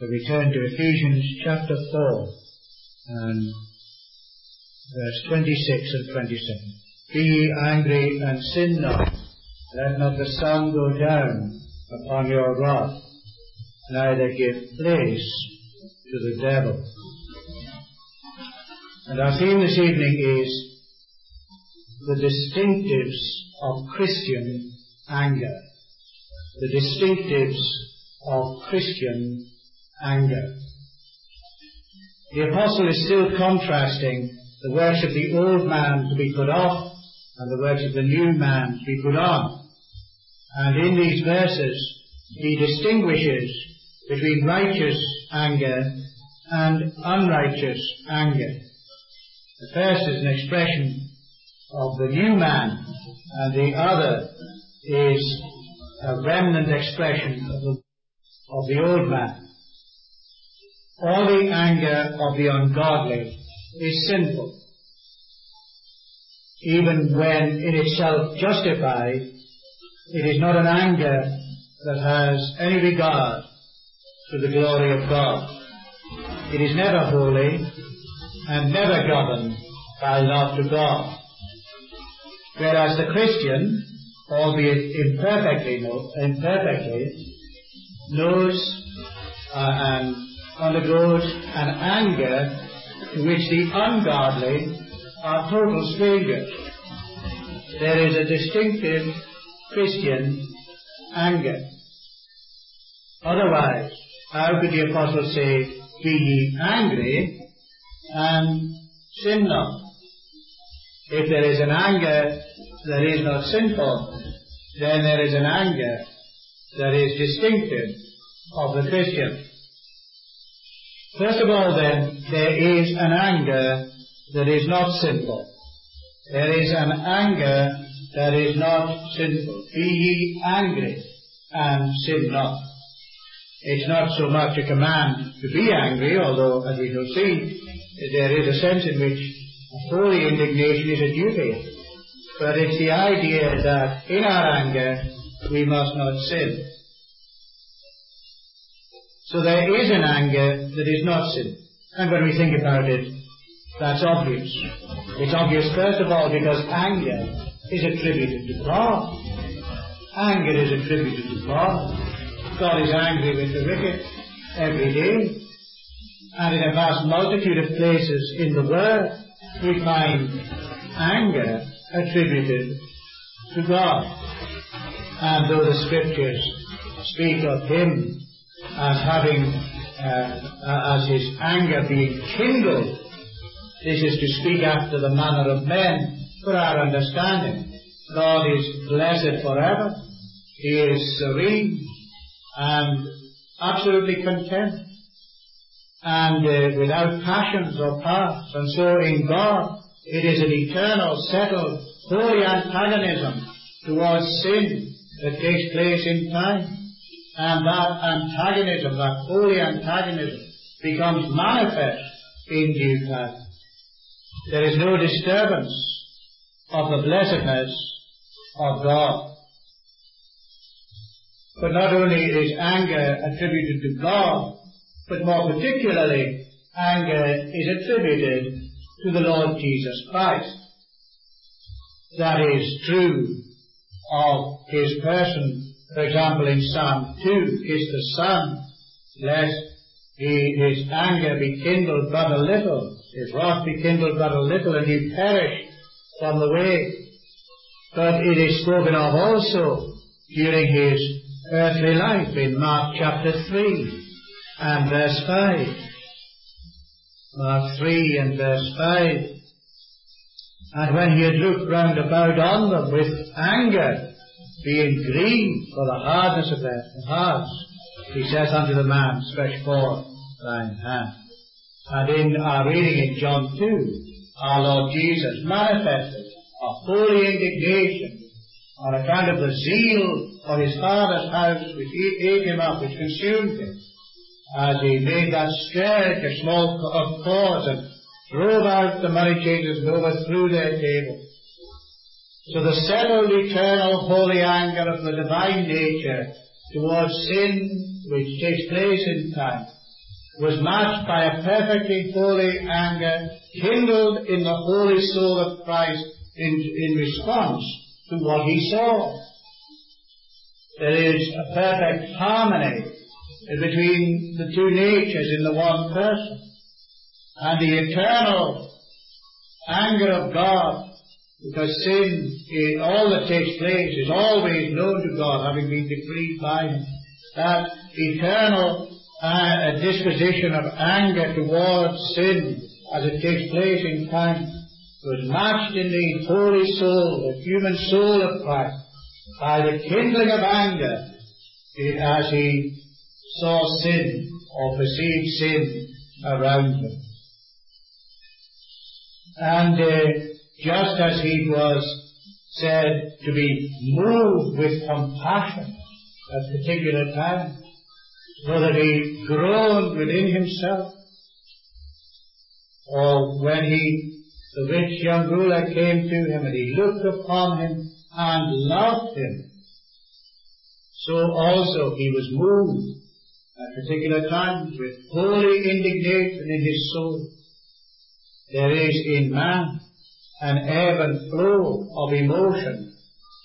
So we turn to Ephesians chapter 4 and verse 26 and 27. Be ye angry and sin not. Let not the sun go down upon your wrath, neither give place to the devil. And our theme this evening is the distinctives of Christian anger. The distinctives of Christian anger. The apostle is still contrasting the works of the old man to be put off and the works of the new man to be put on. And in these verses he distinguishes between righteous anger and unrighteous anger. The first is an expression of the new man, and the other is a remnant expression of the old man. All the anger of the ungodly is sinful. Even when in itself justified, it is not an anger that has any regard to the glory of God. It is never holy and never governed by love to God. Whereas the Christian, albeit imperfectly, knows and undergoes an anger to which the ungodly are total strangers. There is a distinctive Christian anger. Otherwise, how could the apostle say, be ye angry and sin not? If there is an anger that is not sinful, then there is an anger that is distinctive of the Christian. First of all, then, there is an anger that is not sinful. There is an anger that is not sinful. Be ye angry and sin not. It's not so much a command to be angry, although, as we shall see, there is a sense in which holy indignation is a duty. But it's the idea that in our anger we must not sin. So there is an anger that is not sin. And when we think about it, that's obvious. It's obvious, first of all, because anger is attributed to God. Anger is attributed to God. God is angry with the wicked every day. And in a vast multitude of places in the Word, we find anger attributed to God. And though the Scriptures speak of Him as having, as His anger being kindled, this is to speak after the manner of men for our understanding. God is blessed forever. He is serene and absolutely content and without passions or parts. And so in God, it is an eternal, settled, holy antagonism towards sin that takes place in time. And that antagonism, that holy antagonism, becomes manifest in due time. There is no disturbance of the blessedness of God. But not only is anger attributed to God, but more particularly, anger is attributed to the Lord Jesus Christ. That is true of His person. For example, in Psalm 2, kiss the Son, lest His anger be kindled but a little, His wrath be kindled but a little, and you perish from the way. But it is spoken of also during His earthly life in Mark chapter 3 and verse 5. Mark 3 and verse 5. And when He had looked round about on them with anger, being grieved for the hardness of their hearts, He saith unto the man, stretch forth thine hand. And in our reading in John 2, our Lord Jesus manifested a holy indignation on account of the zeal for His Father's house which ate Him up, which consumed Him, as He made that scourge of small cords and drove out the money changers and overthrew their table. So the settled, eternal, holy anger of the divine nature towards sin which takes place in time was matched by a perfectly holy anger kindled in the holy soul of Christ in response to what he saw. There is a perfect harmony between the two natures in the one person. And the eternal anger of God, because sin, all that takes place, is always known to God, having been decreed by him. That eternal disposition of anger towards sin, as it takes place in time, was matched in the holy soul, the human soul of Christ, by the kindling of anger as he saw sin or perceived sin around him. And just as he was said to be moved with compassion at particular times, so that he groaned within himself, or when the rich young ruler came to him and he looked upon him and loved him, so also he was moved at particular times with holy indignation in his soul. There is in man an ebb and flow of emotion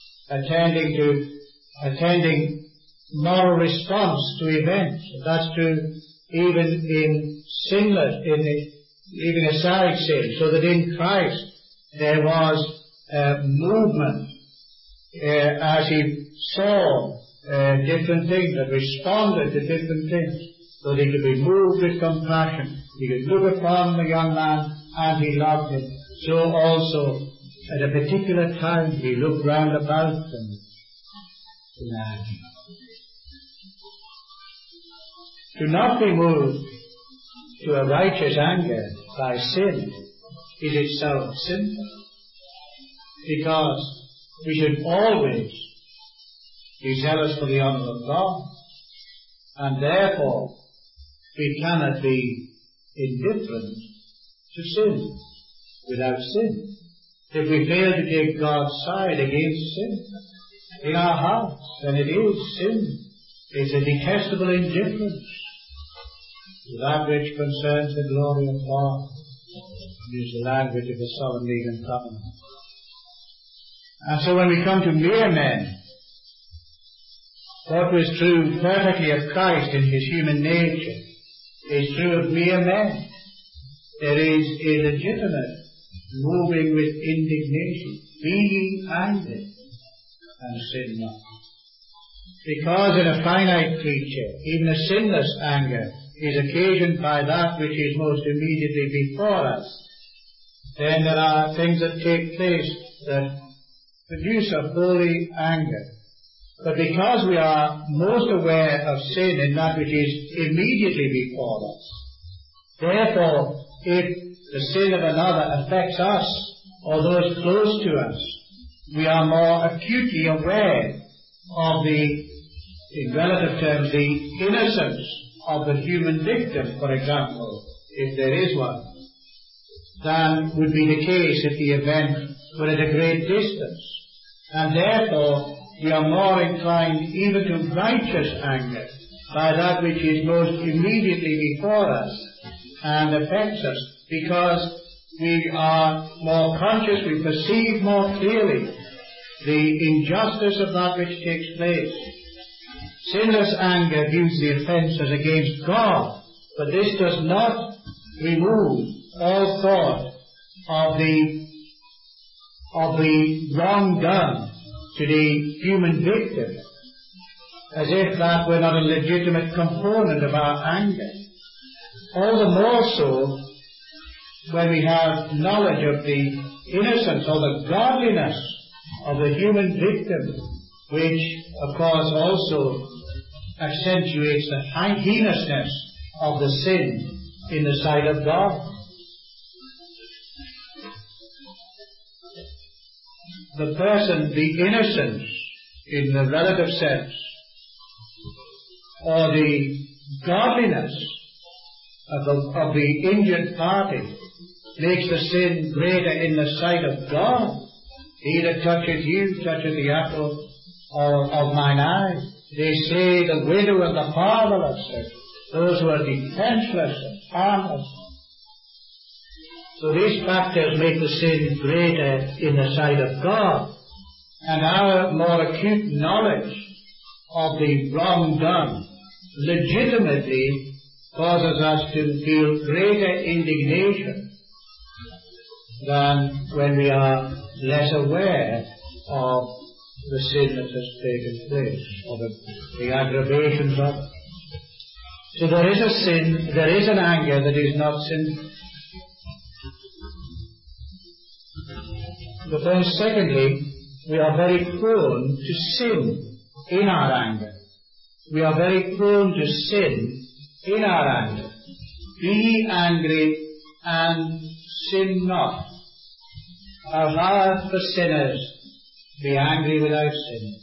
attending moral response to events. That's true even in sinless, leaving aside sin, so that in Christ there was movement as he saw different things and responded to different things, so that he could be moved with compassion. He could look upon the young man and he loved him. So also at a particular time he looked round about him. Do not be moved to a righteous anger by sin is itself sinful, because we should always be zealous for the honour of God, and therefore we cannot be indifferent to sin without sin. If we fail to take God's side against sin in our hearts, then it is sin. It's a detestable indifference to that which concerns the glory of God. Use the language of the Sovereign League and Covenant. And so when we come to mere men, what was true perfectly of Christ in his human nature is true of mere men. There is a legitimate moving with indignation, being angry, and sin not. Because in a finite creature, even a sinless anger is occasioned by that which is most immediately before us, then there are things that take place that produce a holy anger. But because we are most aware of sin in that which is immediately before us, therefore, if the sin of another affects us or those close to us, we are more acutely aware of in relative terms, the innocence of the human victim, for example, if there is one, than would be the case if the event were at a great distance. And therefore, we are more inclined even to righteous anger by that which is most immediately before us and affects us, because we are more conscious, we perceive more clearly the injustice of that which takes place. Sinless anger views the offence as against God, but this does not remove all thought of the wrong done to the human victim, as if that were not a legitimate component of our anger. All the more so when we have knowledge of the innocence or the godliness of the human victim, which of course also accentuates the heinousness of the sin in the sight of God. The person, the innocence in the relative sense, or the godliness of the injured party, makes the sin greater in the sight of God. He that touches you touches the apple of mine eye. They say the widow and the fatherless those who are defenseless and harmless. So these factors make the sin greater in the sight of God, and our more acute knowledge of the wrong done legitimately causes us to feel greater indignation than when we are less aware of the sin that has taken place, or the aggravations of it. So there is a sin, there is an anger that is not sinful. But then secondly, we are very prone to sin in our anger. We are very prone to sin in our anger. Be ye angry and sin not. How hard for sinners to be angry without sin.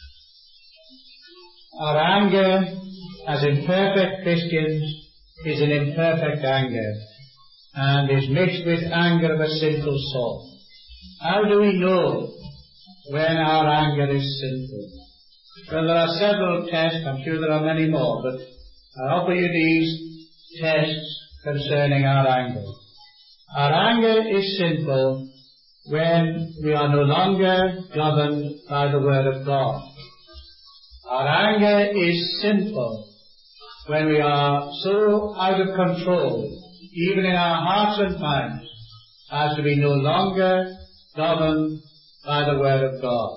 Our anger as imperfect Christians is an imperfect anger, and is mixed with anger of a sinful sort. How do we know when our anger is sinful? Well, there are several tests. I'm sure there are many more, but I offer you these tests concerning our anger. Our anger is sinful when we are no longer governed by the Word of God. Our anger is sinful when we are so out of control, even in our hearts and minds, as to be no longer governed by the Word of God.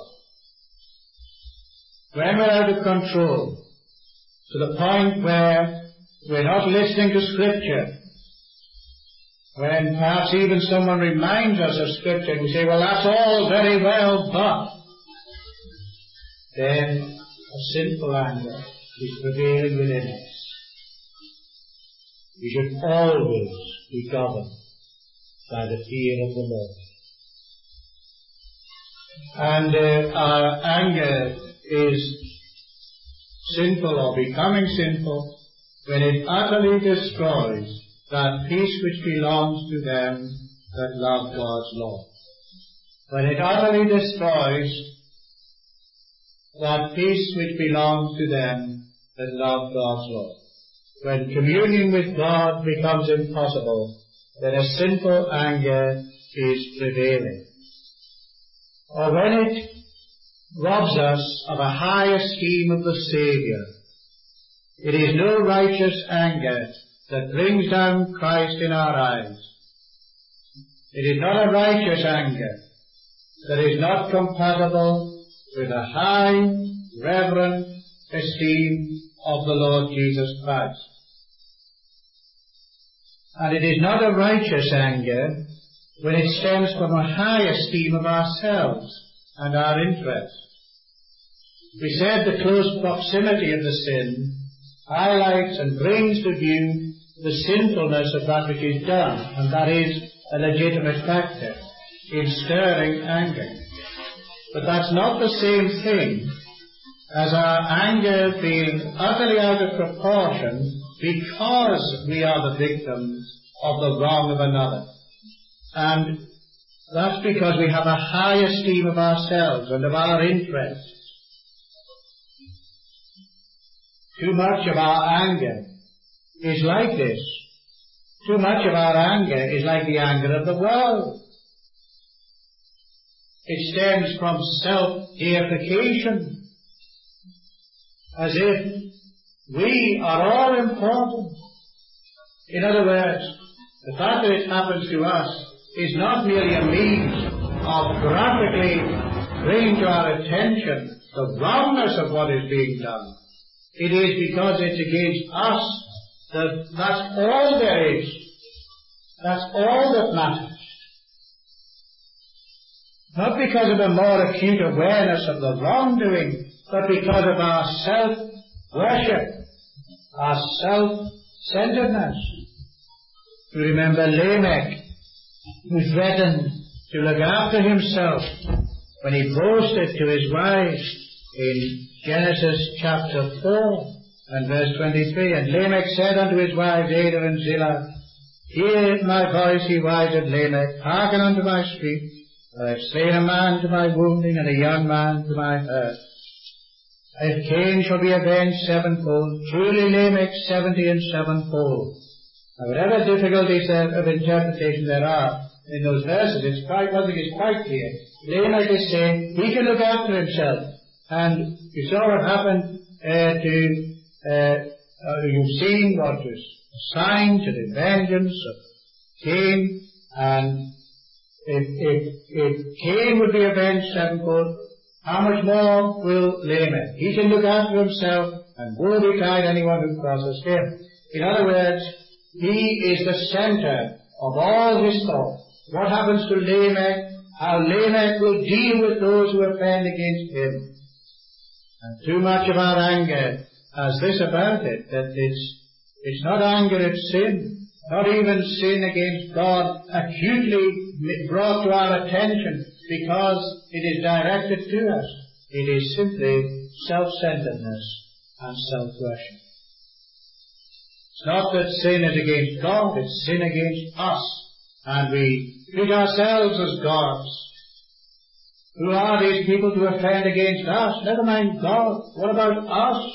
When we're out of control, to the point where we're not listening to Scripture, when perhaps even someone reminds us of Scripture, and we say, well, that's all very well, but then a sinful anger is prevailing within us. We should always be governed by the fear of the Lord. And our anger is sinful or becoming sinful when it utterly destroys that peace which belongs to them that love God's law. When it utterly destroys that peace which belongs to them that love God's law. When communion with God becomes impossible, then a sinful anger is prevailing. Or when it robs us of a high esteem of the Saviour. It is no righteous anger that brings down Christ in our eyes. It is not a righteous anger that is not compatible with a high, reverent esteem of the Lord Jesus Christ. And it is not a righteous anger when it stems from a high esteem of ourselves and our interests. We said the close proximity of the sin highlights and brings to view the sinfulness of that which is done, and that is a legitimate factor in stirring anger. But that's not the same thing as our anger being utterly out of proportion because we are the victims of the wrong of another. And that's because we have a high esteem of ourselves and of our interests. Too much of our anger is like this. Too much of our anger is like the anger of the world. It stems from self-deification, as if we are all important. In other words, the fact that it happens to us is not merely a means of graphically bringing to our attention the wrongness of what is being done. It is because it's against us that's all there is. That's all that matters. Not because of a more acute awareness of the wrongdoing, but because of our self-worship, our self-centeredness. You remember Lamech, who threatened to look after himself when he boasted to his wives in Genesis chapter 4 and verse 23. And Lamech said unto his wives Adah and Zillah, Hear my voice, ye wives of Lamech, hearken unto my speech. I have slain a man to my wounding, and a young man to my hurt. If Cain shall be avenged sevenfold, truly Lamech 70 and sevenfold. Now, whatever difficulties of interpretation there are in those verses, one thing is quite clear. Lamech is saying he can look after himself. And you saw what happened you've seen what was assigned to the vengeance of Cain, and if Cain would be avenged sevenfold, how much more will Lamech? He can look after himself, and woe betide anyone who crosses him. In other words, he is the center of all his thought. What happens to Lamech? How Lamech will deal with those who offend against him. And too much of our anger has this about it, that it's not anger, it's sin. Not even sin against God acutely brought to our attention because it is directed to us. It is simply self-centeredness and self-worship. It's not that sin is against God, it's sin against us. And we treat ourselves as gods. Who are these people to offend against us? Never mind God. What about us?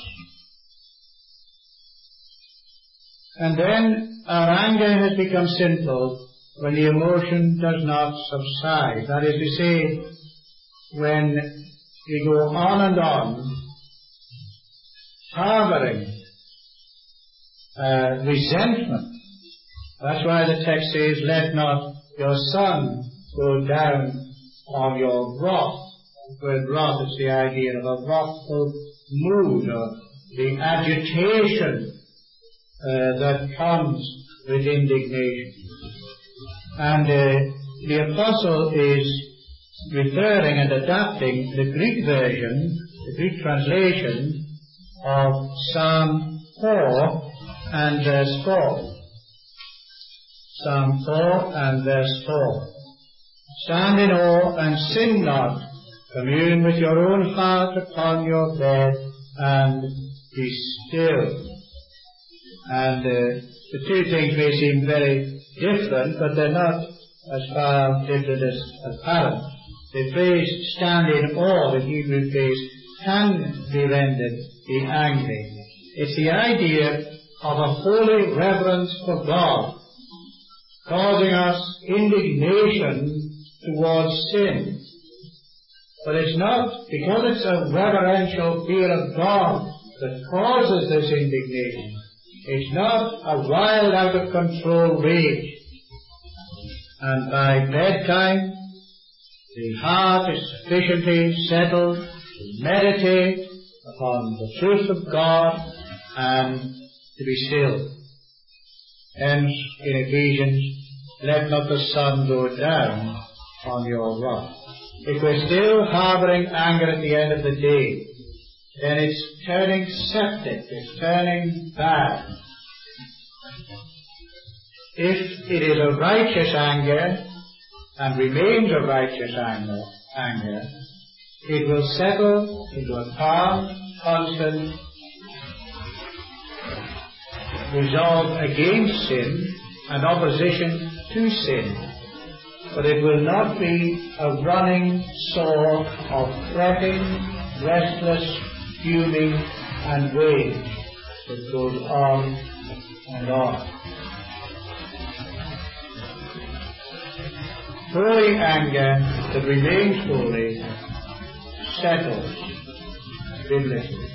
And then our anger has become sinful when the emotion does not subside. That is to say, when we go on and on, harboring resentment. That's why the text says, let not your sun go down on your wrath. The word wrath is the idea of a wrathful mood, or the agitation that comes with indignation. And the apostle is referring and adapting the Greek version, the Greek translation of Psalm 4 and verse 4. Psalm 4 and verse 4. Stand in awe and sin not. Commune with your own heart upon your bed and be still. And the two things may seem very different, but they're not as far different as apparent. The phrase stand in awe, the Hebrew phrase, can be rendered be angry. It's the idea of a holy reverence for God, causing us indignation towards sin. But it's not because it's a reverential fear of God that causes this indignation. It's not a wild, out of control rage. And by bedtime, the heart is sufficiently settled to meditate upon the truth of God and to be still. Hence, in Ephesians, let not the sun go down on your wrath. If we're still harboring anger at the end of the day, then it's turning septic, it's turning bad. If it is a righteous anger, and remains a righteous anger, it will settle into a calm, constant resolve against sin and opposition to sin. But it will not be a running sore of fretting, restless, fuming, and rage that goes on and on. Holy anger that remains holy settles biblically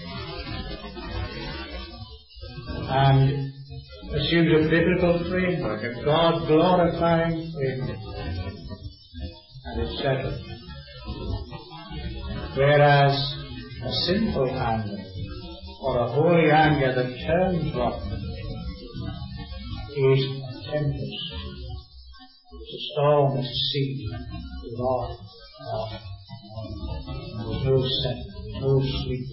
and assumes a biblical framework, a God-glorifying framework, and it's settled. Whereas a sinful anger, or a holy anger that turns rotten, is a tempest. It's a storm at sea, with on. There's no settling, no sleep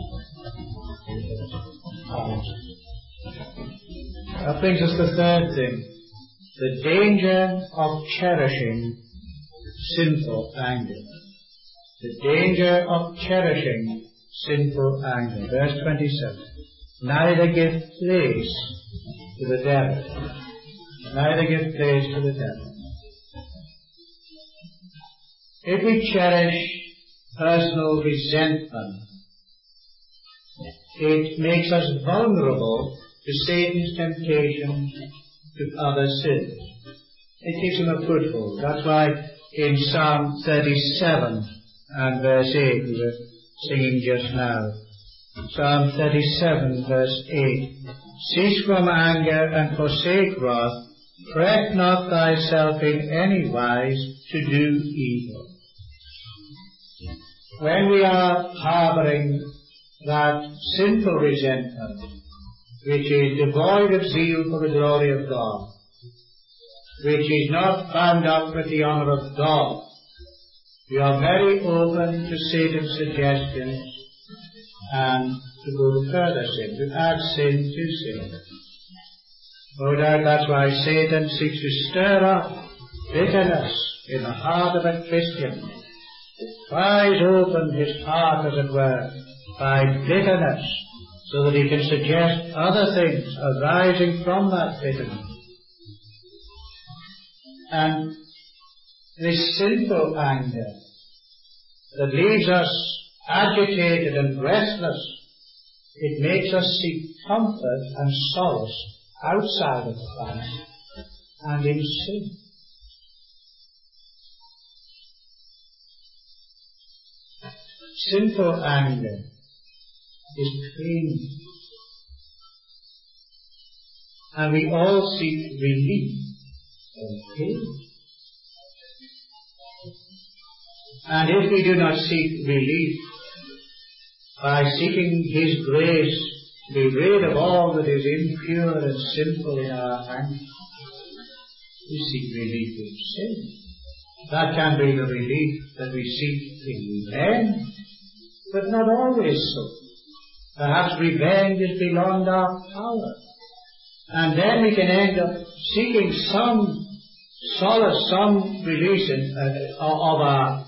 without it. That brings us to the third thing, the danger of cherishing sinful anger. The danger of cherishing sinful anger. Verse 27. Neither give place to the devil. Neither give place to the devil. If we cherish personal resentment it makes us vulnerable to Satan's temptation to other sins. It gives him a foothold. That's why in Psalm 37 and verse 8, we were singing just now, Psalm 37 verse 8, cease from anger and forsake wrath, fret not thyself in any wise to do evil. When we are harboring that sinful resentment, which is devoid of zeal for the glory of God, which is not bound up with the honor of God, we are very open to Satan's suggestions and to go to further sin, to add sin to sin. No doubt that's why Satan seeks to stir up bitterness in the heart of a Christian. Pries open his heart, as it were, by bitterness, so that he can suggest other things arising from that bitterness. And this sinful anger that leaves us agitated and restless, it makes us seek comfort and solace outside of Christ and in sin. Sinful anger is painful, and we all seek relief from pain. And if we do not seek relief by seeking His grace to be rid of all that is impure and sinful in our anger, we seek relief in sin. That can be the relief that we seek in revenge, but not always so. Perhaps revenge is beyond our power. And then we can end up seeking some solace, some release of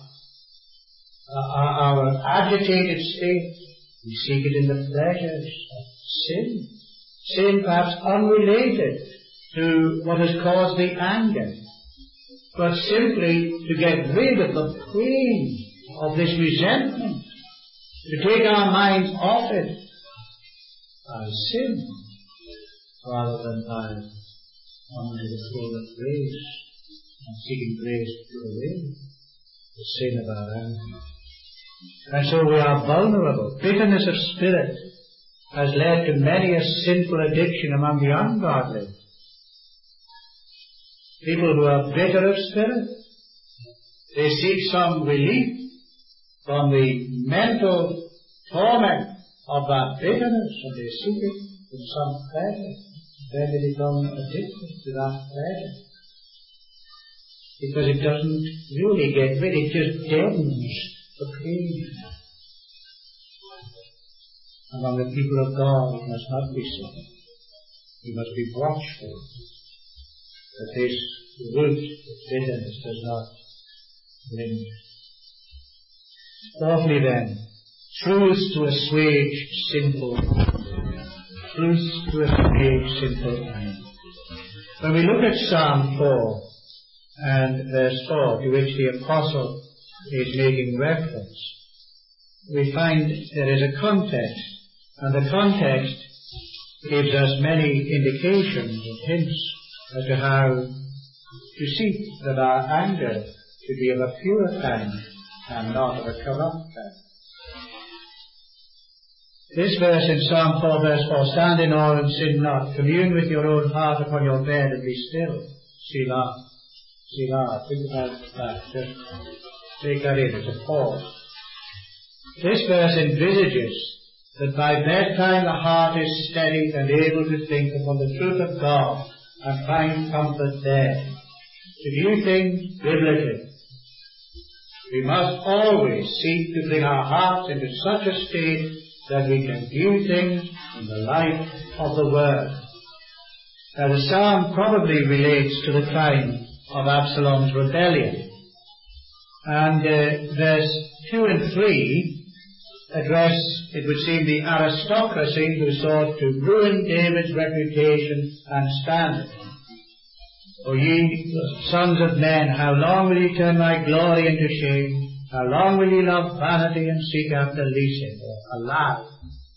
our agitated state. We seek it in the pleasures of sin. Sin perhaps unrelated to what has caused the anger, but simply to get rid of the pain of this resentment, to take our minds off it by sin, rather than by coming to the throne of grace and seeking grace to do away the sin of our anger. And so we are vulnerable. Bitterness of spirit has led to many a sinful addiction among the ungodly. People who are bitter of spirit, they seek some relief from the mental torment of that bitterness, and they seek it in some pleasure. Then they become addicted to that pleasure, because it doesn't really get rid, it just deadens the pain. Among the people of God, it must not be so. We must be watchful that this root of bitterness does not linger. Fourthly then, truth to assuage sinful anger. Truth to assuage sinful anger. When we look at Psalm 4 and verse 4, to which the Apostle is making reference, we find there is a context, and the context gives us many indications and hints as to how to see that our anger should be of a pure kind and not of a corrupt kind. This verse in Psalm 4 verse 4, stand in awe and sin not, commune with your own heart upon your bed and be still. Selah. Selah. Think about that. Just take that in. It's a pause. This verse envisages that by bedtime the heart is steady and able to think upon the truth of God and find comfort there. To view things biblically, we must always seek to bring our hearts into such a state that we can view things in the light of the Word. Now the psalm probably relates to the time of Absalom's rebellion. And verse 2 and 3 address, it would seem, the aristocracy who sought to ruin David's reputation and standard. O ye sons of men, how long will ye turn my glory into shame? How long will ye love vanity and seek after leasing, or a lie?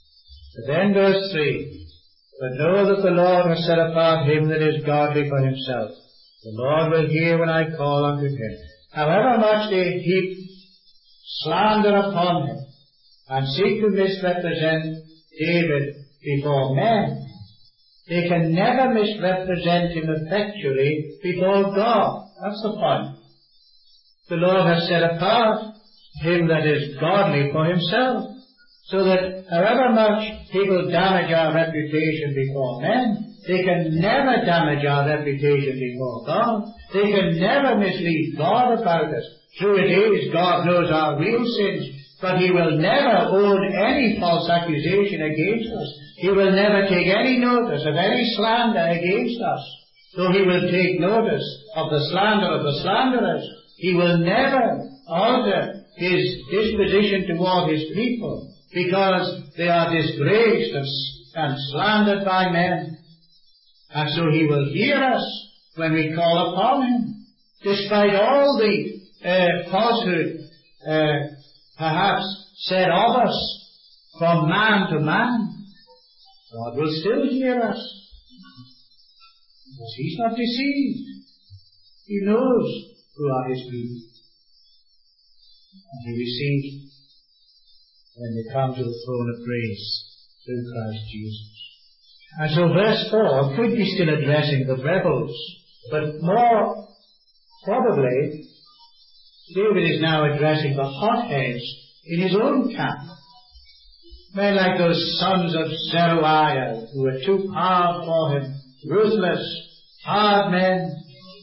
But then verse 3, but know that the Lord has set apart him that is godly for himself. The Lord will hear when I call unto him. However much they heap slander upon him and seek to misrepresent David before men, they can never misrepresent him effectually before God. That's the point. The Lord has set apart him that is godly for himself, so that however much people damage our reputation before men, they can never damage our reputation before God. They can never mislead God about us. True it is, God knows our real sins, but He will never own any false accusation against us. He will never take any notice of any slander against us. Though He will take notice of the slander of the slanderers, He will never alter His disposition toward His people, because they are disgraced and slandered by men. And so He will hear us when we call upon Him, despite all the falsehood perhaps said of us from man to man. God will still hear us, because He's not deceived. He knows who are His people, and He receives when they come to the throne of grace through Christ Jesus. And so verse 4 could be still addressing the rebels, but more probably David is now addressing the hotheads in his own camp. Men like those sons of Zeruiah, who were too hard for him, ruthless, hard men,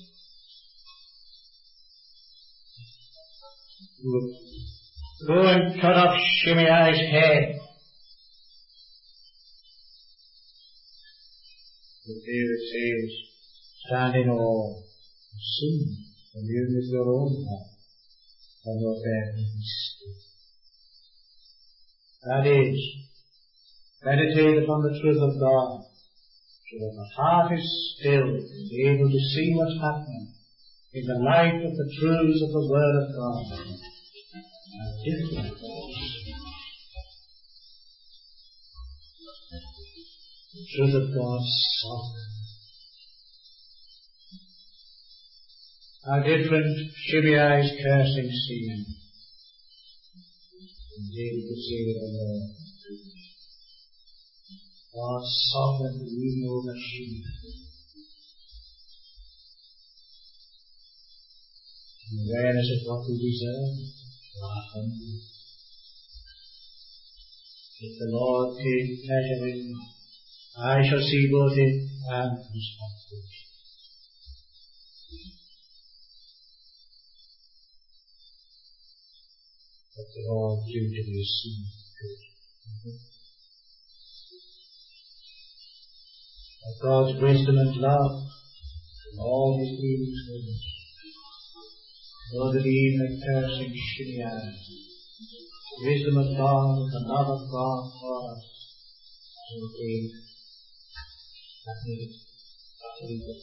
who would go and cut off Shimei's head. But David says, stand in awe, sin, and you with your own heart, and your bed be still. That is, meditate upon the truth of God, so that the heart is still and able to see what's happening in the light of the truths of the Word of God. And different. The truth of God's sovereign. How different Shimei's cursing seemed. And David could say with the Lord, God's sovereign even over Shimei. In awareness of what we deserve, if the Lord take pleasure in me, I shall see both it and His salvation. But they all do to be assumed good. But God's wisdom and love in all His dealings with us, though there be even a cursing Shimei, wisdom of God and the love of God for us, so David that made it utterly good.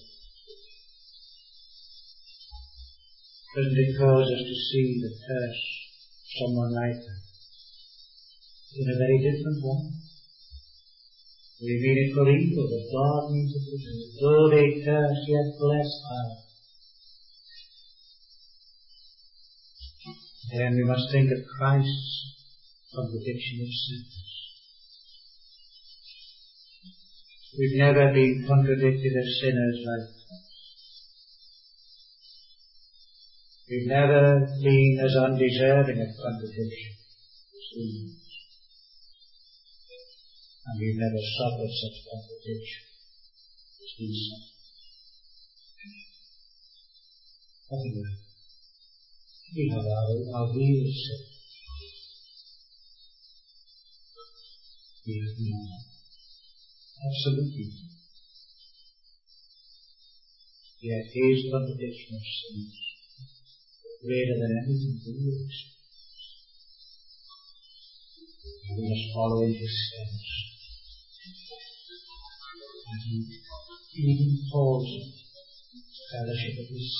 Doesn't it cause us to see the curse someone like that in a very different way? We mean it for evil, but God means it for good. Though they curse, yet bless are. Then we must think of Christ's contradiction of sins. We've never been contradicted as sinners like Christ. We've never been as undeserving of contradiction as we. And we've never suffered such contradiction as we suffer. Anyway, we have our real sin. We have none. Absolutely. Yet His contradiction of sins is greater than anything we experience. We must follow in His steps. And He even calls fellowship of His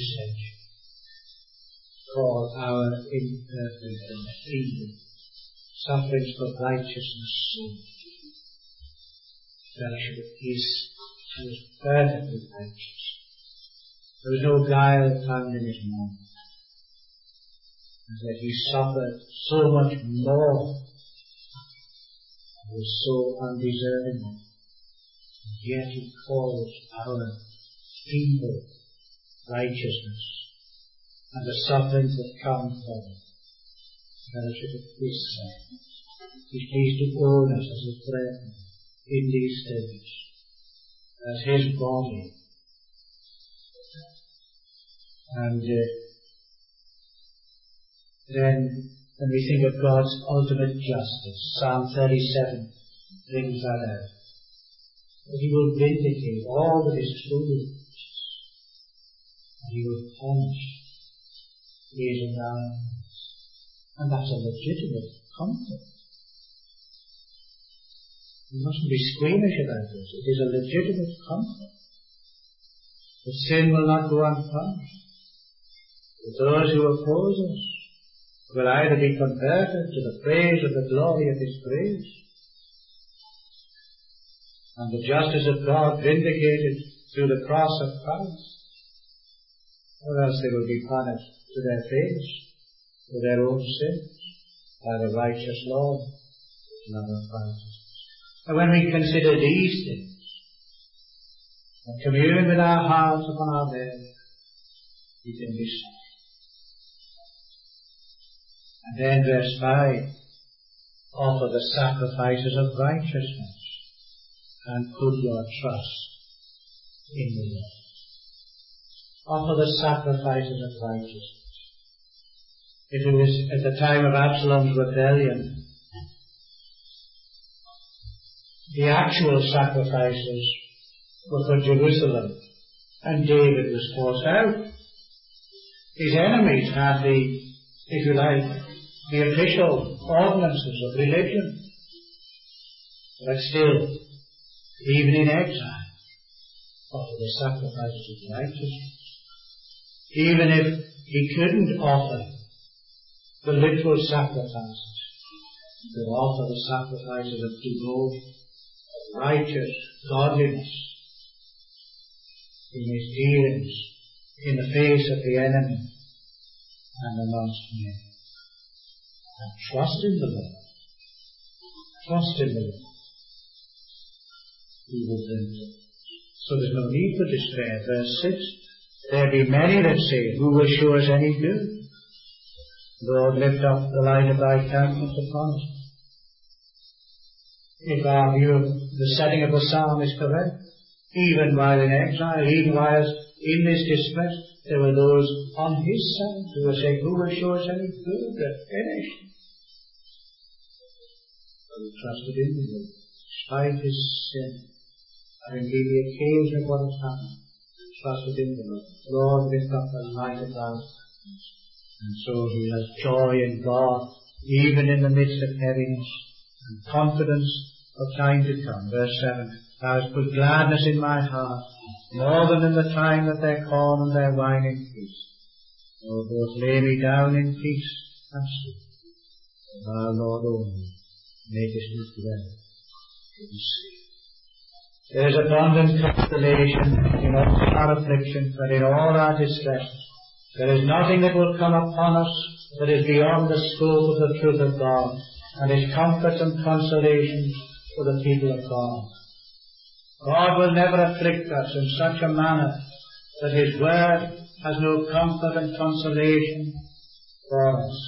condescension for our imperfect and feeble sufferings for righteousness' sake, fellowship with peace. He was perfectly righteous. There was no guile found in his mouth. And that he suffered so much more. He was so undeserving. And yet he calls our feeble righteousness and the sufferings that come from it fellowship with his Son. He's pleased to own us as his brethren in these things, as his body. And then when we think of God's ultimate justice, Psalm 37 brings that out. That he will vindicate all that is true, and he will punish raising down. And that's a legitimate comfort. We mustn't be squeamish about this. It is a legitimate comfort. The sin will not go unpunished. But those who oppose us will either be converted to the praise of the glory of his grace, and the justice of God vindicated through the cross of Christ, or else they will be punished to their face for their own sins by the righteous Lord, not of righteousness. And when we consider these things and commune with our hearts upon our bed, we can be saved. And then verse 5, offer the sacrifices of righteousness and put your trust in the Lord. Offer the sacrifices of righteousness. It was at the time of Absalom's rebellion. The actual sacrifices were for Jerusalem, and David was forced out. His enemies had if you like, the official ordinances of religion. But still, even in exile, offer the sacrifices of righteousness. Even if he couldn't offer the literal sacrifices, he could offer the sacrifices of devotion, of righteous godliness in his dealings in the face of the enemy and amongst men. And trust in the Lord. Trust in the Lord. He will bring it. So there's no need for despair. Verse 6, there be many that say, who will show us any good? Lord, lift up the light of thy countenance upon us. If our view of the setting of the psalm is correct, even while in exile, even while in this distress, there were those on his side who were saying, who will show us any good? They're finished. But he trusted in the Lord, despite his sin, having been the occasion of what has happened. Trusted in the Lord. Lord, lift up the light of thy countenance. And so he has joy in God, even in the midst of heaviness, and confidence of time to come. Verse 7, thou hast put gladness in my heart, more than in the time that their corn and their wine increased. O both lay me down in peace and sleep. And thou, Lord, only makest me dwell in sleep. There is abundant consolation in all our affliction, but in all our distress. There is nothing that will come upon us that is beyond the scope of the truth of God, and is comfort and consolation for the people of God. God will never afflict us in such a manner that his word has no comfort and consolation for us.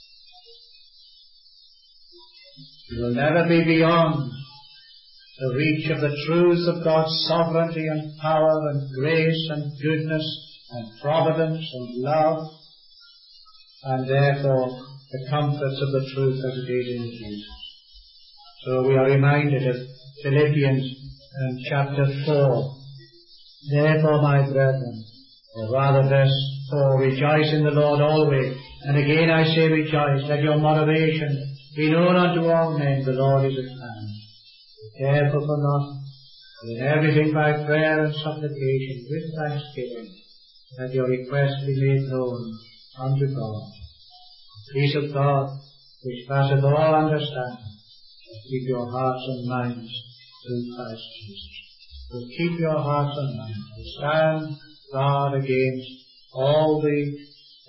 He will never be beyond the reach of the truth of God's sovereignty and power and grace and goodness and providence and love, and therefore the comforts of the truth as it is in Jesus. So we are reminded of Philippians chapter 4. Therefore, my brethren, or rather verse 4, rejoice in the Lord always. And again I say rejoice. Let your moderation be known unto all men. The Lord is at hand. Be careful for nothing, but in everything by prayer and supplication with thanksgiving, let your requests be made known unto God. The peace of God, which passeth all understanding, shall keep your hearts and minds through Christ Jesus. So keep your hearts and minds to stand guard against all the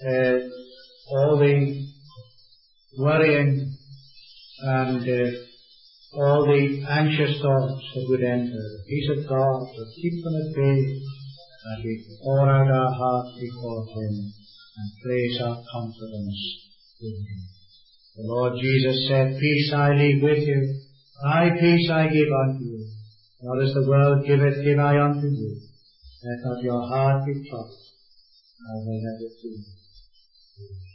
worrying and all the anxious thoughts that would enter. The peace of God will keep them at bay as we pour out our hearts before Him and place our confidence in Him. The Lord Jesus said, Peace I leave with you, my peace I give unto you. Not as the world giveth, give I unto you. Let not your heart be troubled, neither let it be.